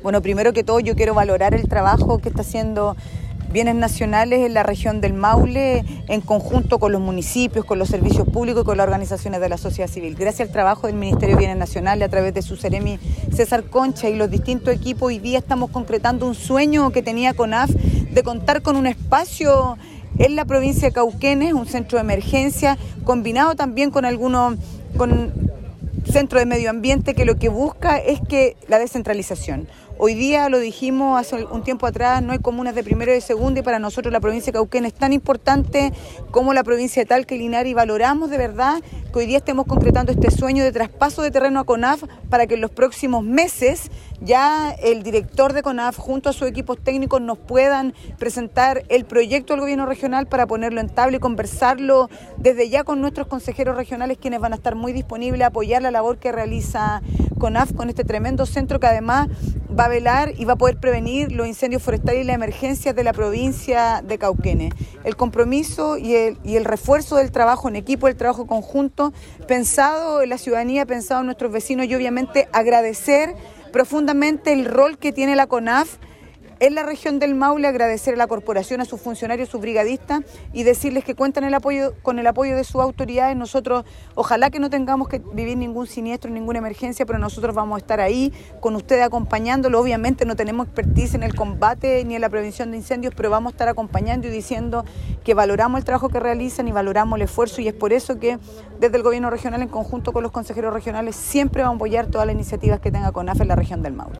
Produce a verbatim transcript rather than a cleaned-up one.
Bueno, primero que todo yo quiero valorar el trabajo que está haciendo Bienes Nacionales en la región del Maule, en conjunto con los municipios, con los servicios públicos y con las organizaciones de la sociedad civil. Gracias al trabajo del Ministerio de Bienes Nacionales a través de su Seremi César Concha y los distintos equipos, hoy día estamos concretando un sueño que tenía CONAF de contar con un espacio en la provincia de Cauquenes, un centro de emergencia, combinado también con algunos con centro de medio ambiente que lo que busca es que la descentralización. Hoy día, lo dijimos hace un tiempo atrás, no hay comunas de primero y de segundo, y para nosotros la provincia de Cauquenes es tan importante como la provincia de Talca y Linares, y valoramos de verdad que hoy día estemos concretando este sueño de traspaso de terreno a CONAF para que en los próximos meses ya el director de CONAF junto a sus equipos técnicos nos puedan presentar el proyecto del gobierno regional para ponerlo en tabla y conversarlo desde ya con nuestros consejeros regionales, quienes van a estar muy disponibles a apoyar la labor que realiza CONAF con este tremendo centro que además va a velar y va a poder prevenir los incendios forestales y las emergencias de la provincia de Cauquenes. El compromiso y el, y el refuerzo del trabajo en equipo, el trabajo conjunto, pensado en la ciudadanía, pensado en nuestros vecinos, y obviamente agradecer profundamente el rol que tiene la CONAF en la región del Maule, agradecer a la corporación, a sus funcionarios, a sus brigadistas, y decirles que cuentan el apoyo, con el apoyo de sus autoridades. Nosotros, ojalá que no tengamos que vivir ningún siniestro, ninguna emergencia, pero nosotros vamos a estar ahí con ustedes acompañándolo. Obviamente no tenemos expertise en el combate ni en la prevención de incendios, pero vamos a estar acompañando y diciendo que valoramos el trabajo que realizan y valoramos el esfuerzo, y es por eso que desde el gobierno regional, en conjunto con los consejeros regionales, siempre vamos a apoyar todas las iniciativas que tenga CONAF en la región del Maule.